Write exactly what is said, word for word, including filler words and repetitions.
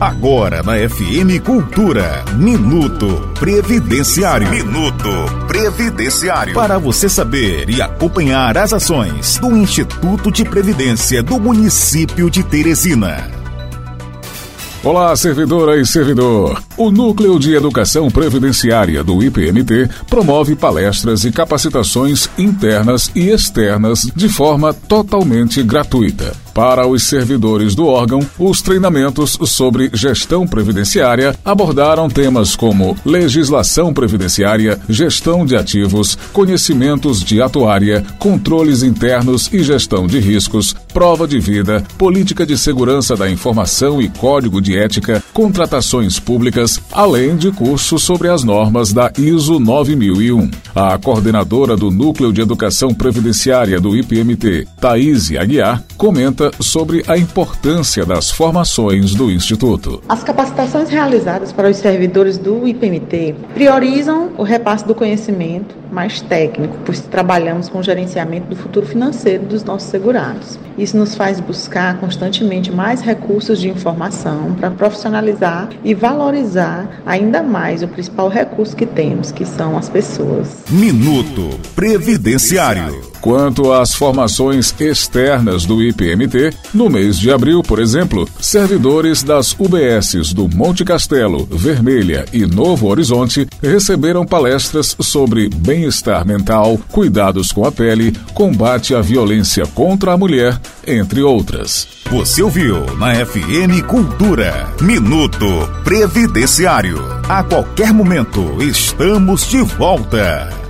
Agora na F M Cultura, Minuto Previdenciário. Minuto Previdenciário. Para você saber e acompanhar as ações do Instituto de Previdência do município de Teresina. Olá, servidora e servidor. O Núcleo de Educação Previdenciária do I P M T promove palestras e capacitações internas e externas de forma totalmente gratuita. Para os servidores do órgão, os treinamentos sobre gestão previdenciária abordaram temas como legislação previdenciária, gestão de ativos, conhecimentos de atuária, controles internos e gestão de riscos, prova de vida, política de segurança da informação e código de ética, contratações públicas, além de cursos sobre as normas da I S O nove mil e um. A coordenadora do Núcleo de Educação Previdenciária do I P M T, Thaís Aguiar, comenta sobre a importância das formações do Instituto. As capacitações realizadas para os servidores do I P M T priorizam o repasse do conhecimento mais técnico, pois trabalhamos com o gerenciamento do futuro financeiro dos nossos segurados. Isso nos faz buscar constantemente mais recursos de informação para profissionalizar e valorizar ainda mais o principal recurso que temos, que são as pessoas. Minuto Previdenciário. Quanto às formações externas do I P M T, no mês de abril, por exemplo, servidores das U B Ss do Monte Castelo, Vermelha e Novo Horizonte receberam palestras sobre bem-estar mental, cuidados com a pele, combate à violência contra a mulher, entre outras. Você ouviu na F M Cultura, Minuto Previdenciário. A qualquer momento estamos de volta.